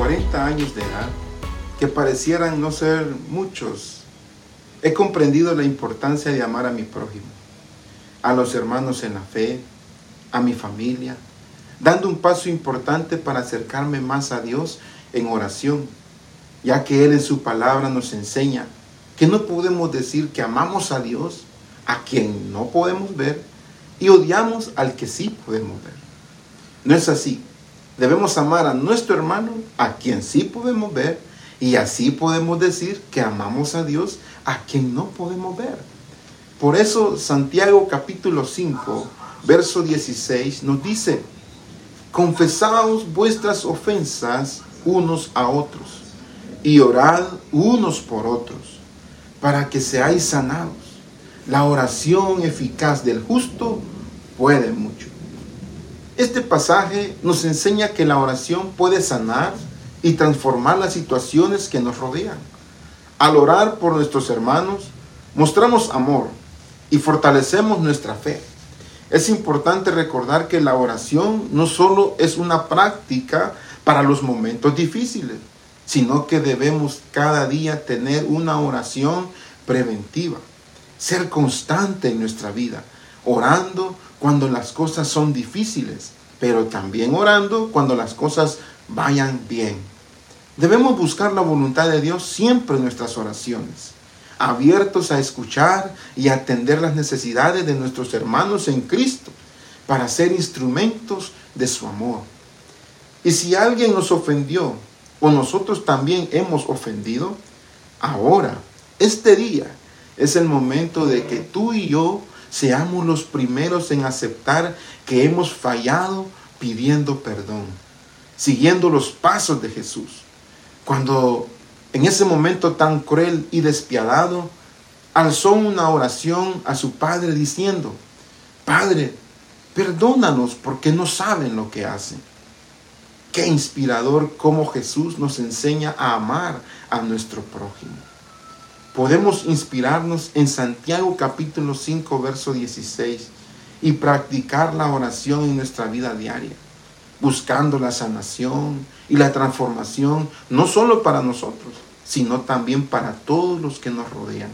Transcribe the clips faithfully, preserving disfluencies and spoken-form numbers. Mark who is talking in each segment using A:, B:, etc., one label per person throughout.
A: cuarenta años de edad, que parecieran no ser muchos, he comprendido la importancia de amar a mi prójimo, a los hermanos en la fe, a mi familia, dando un paso importante para acercarme más a Dios en oración, ya que Él en su palabra nos enseña que no podemos decir que amamos a Dios, a quien no podemos ver, y odiamos al que sí podemos ver. No es así. Debemos amar a nuestro hermano, a quien sí podemos ver, y así podemos decir que amamos a Dios, a quien no podemos ver. Por eso Santiago capítulo cinco, verso dieciséis nos dice: confesaos vuestras ofensas unos a otros, y orad unos por otros, para que seáis sanados. La oración eficaz del justo puede mucho. Este pasaje nos enseña que la oración puede sanar y transformar las situaciones que nos rodean. Al orar por nuestros hermanos, mostramos amor y fortalecemos nuestra fe. Es importante recordar que la oración no solo es una práctica para los momentos difíciles, sino que debemos cada día tener una oración preventiva. Ser constante en nuestra vida, orando cuando las cosas son difíciles, pero también orando cuando las cosas vayan bien. Debemos buscar la voluntad de Dios siempre en nuestras oraciones, abiertos a escuchar y atender las necesidades de nuestros hermanos en Cristo, para ser instrumentos de su amor. Y si alguien nos ofendió, o nosotros también hemos ofendido, ahora, este día, es el momento de que tú y yo seamos los primeros en aceptar que hemos fallado, pidiendo perdón, siguiendo los pasos de Jesús. Cuando en ese momento tan cruel y despiadado, alzó una oración a su Padre diciendo: Padre, perdónanos porque no saben lo que hacen. Qué inspirador cómo Jesús nos enseña a amar a nuestro prójimo. Podemos inspirarnos en Santiago capítulo cinco, verso dieciséis y practicar la oración en nuestra vida diaria, buscando la sanación y la transformación no solo para nosotros, sino también para todos los que nos rodean.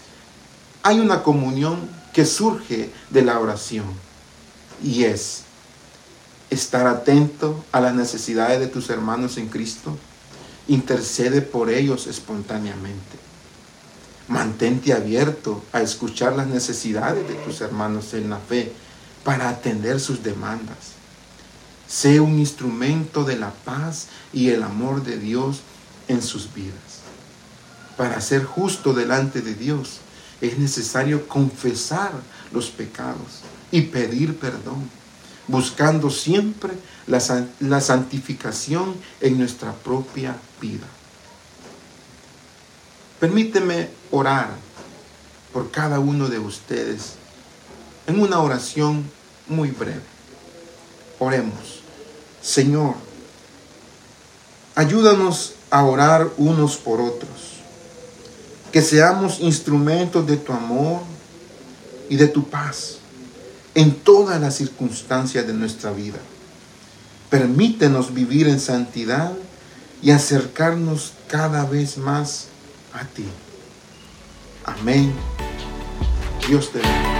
A: Hay una comunión que surge de la oración y es estar atento a las necesidades de tus hermanos en Cristo. Intercede por ellos espontáneamente. Mantente abierto a escuchar las necesidades de tus hermanos en la fe para atender sus demandas. Sé un instrumento de la paz y el amor de Dios en sus vidas. Para ser justo delante de Dios es necesario confesar los pecados y pedir perdón, buscando siempre la, la santificación en nuestra propia vida. Permíteme orar por cada uno de ustedes en una oración muy breve. Oremos. Señor, ayúdanos a orar unos por otros, que seamos instrumentos de tu amor y de tu paz en todas las circunstancias de nuestra vida. Permítenos vivir en santidad y acercarnos cada vez más a ti. Amén. Dios te bendiga.